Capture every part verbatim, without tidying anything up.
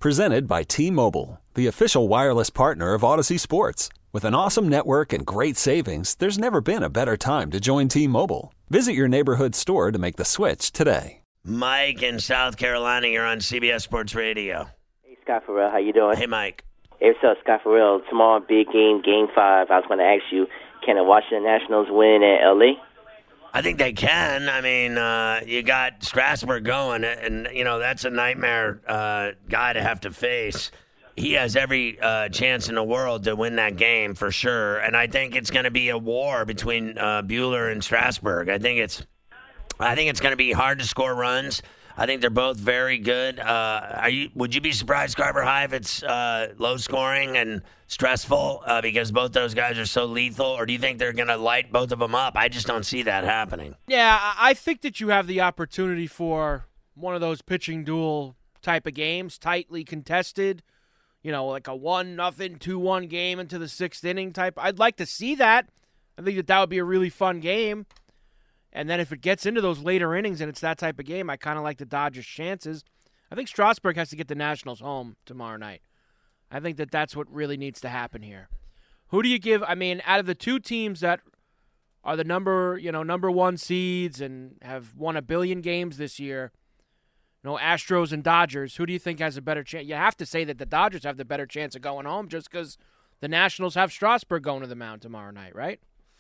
Presented by T-Mobile, the official wireless partner of Odyssey Sports. With an awesome network and great savings, there's never been a better time to join T-Mobile. Visit your neighborhood store to make the switch today. Mike in South Carolina, you're on C B S Sports Radio. Hey, Scott Farrell, how you doing? Hey, Mike. Hey, what's up, Scott Farrell? Tomorrow, big game, game five. I was going to ask you, can the Washington Nationals win at L A? I think they can. I mean, uh, you got Strasburg going, and, you know, that's a nightmare uh, guy to have to face. He has every uh, chance in the world to win that game for sure, and I think it's going to be a war between uh, Buehler and Strasburg. I think it's I think it's going to be hard to score runs. I think they're both very good. Uh, are you? Would you be surprised, Carver High, if it's uh, low scoring and stressful uh, because both those guys are so lethal, or do you think they're going to light both of them up? I just don't see that happening. Yeah, I think that you have the opportunity for one of those pitching duel type of games, tightly contested, you know, like a one nothing, two one game into the sixth inning type. I'd like to see that. I think that that would be a really fun game. And then if it gets into those later innings and it's that type of game, I kind of like the Dodgers' chances. I think Strasburg has to get the Nationals home tomorrow night. I think that that's what really needs to happen here. Who do you give? I mean, out of the two teams that are the number, you know, number one seeds and have won a billion games this year, you know, Astros and Dodgers, who do you think has a better chance? You have to say that the Dodgers have the better chance of going home just because the Nationals have Strasburg going to the mound tomorrow night, right?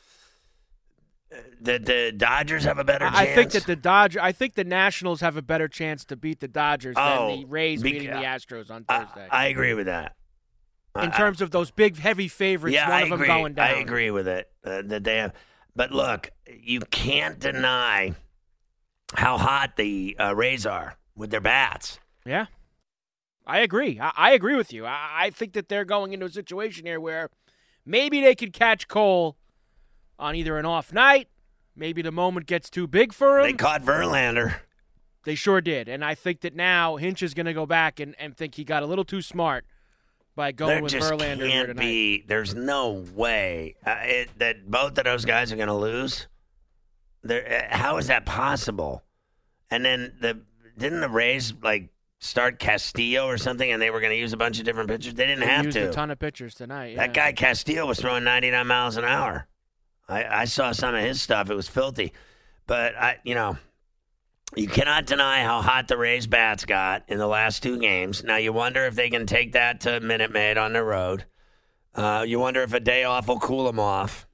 The the Dodgers have a better chance? I think that the Dodger, I think the Nationals have a better chance to beat the Dodgers oh, than the Rays beca- beating the Astros on Thursday. I, I agree with that. In I, terms of those big, heavy favorites, yeah, one I of them agree. going down. I agree with it. Uh, that they have, but look, you can't deny how hot the uh, Rays are with their bats. Yeah, I agree. I, I agree with you. I, I think that they're going into a situation here where maybe they could catch Cole on either an off night, maybe the moment gets too big for him. They caught Verlander. They sure did. And I think that now Hinch is going to go back and, and think he got a little too smart by going there with just Verlander can't here tonight. Be, there's no way uh, it, that both of those guys are going to lose. There, uh, how is that possible? And then the didn't the Rays like start Castillo or something, and they were going to use a bunch of different pitchers? They didn't they have used to. a ton of pitchers tonight. Yeah. That guy Castillo was throwing ninety-nine miles an hour. I, I saw some of his stuff. It was filthy. But, I, you know, you cannot deny how hot the Rays bats got in the last two games. Now, you wonder if they can take that to Minute Maid on the road. Uh, you wonder if a day off will cool them off.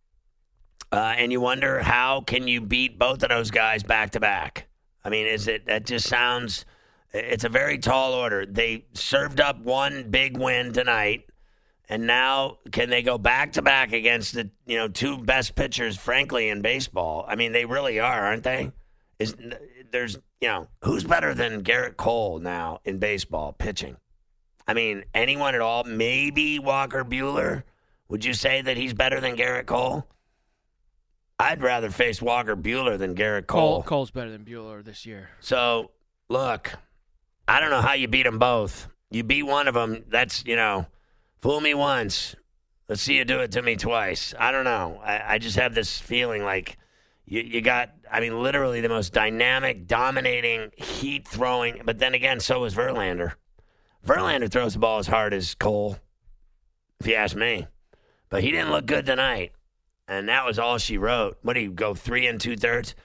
Uh, and you wonder how can you beat both of those guys back-to-back. I mean, is it? That just sounds – it's a very tall order. They served up one big win tonight. And now, can they go back-to-back against the you know two best pitchers, frankly, in baseball? I mean, they really are, aren't they? Is there's you know who's better than Garrett Cole now in baseball pitching? I mean, anyone at all? Maybe Walker Buehler. Would you say that he's better than Garrett Cole? I'd rather face Walker Buehler than Garrett Cole. Cole. Cole's better than Buehler this year. So, look, I don't know how you beat them both. You beat one of them. That's you know. Fool me once. Let's see you do it to me twice. I don't know. I, I just have this feeling like you, you got, I mean, literally the most dynamic, dominating, heat-throwing. But then again, so is Verlander. Verlander throws the ball as hard as Cole, if you ask me. But he didn't look good tonight. And that was all she wrote. What do you go, three and two-thirds?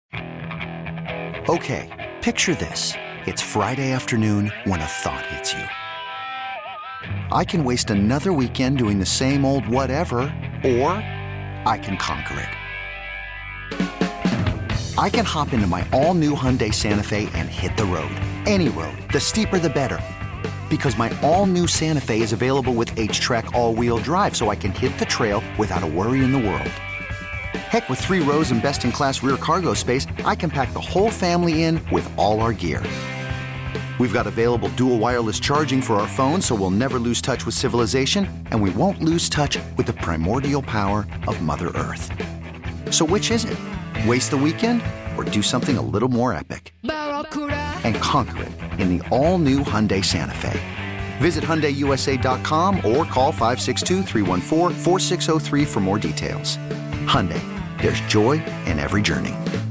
Okay, picture this. It's Friday afternoon when a thought hits you. I can waste another weekend doing the same old whatever, or I can conquer it. I can hop into my all-new Hyundai Santa Fe and hit the road. Any road. The steeper, the better. Because my all-new Santa Fe is available with H-Track all-wheel drive, so I can hit the trail without a worry in the world. Heck, with three rows and best-in-class rear cargo space, I can pack the whole family in with all our gear. We've got available dual wireless charging for our phones, so we'll never lose touch with civilization, and we won't lose touch with the primordial power of Mother Earth. So which is it? Waste the weekend or do something a little more epic? And conquer it in the all-new Hyundai Santa Fe. Visit Hyundai U S A dot com or call five six two, three one four, four six zero three for more details. Hyundai, there's joy in every journey.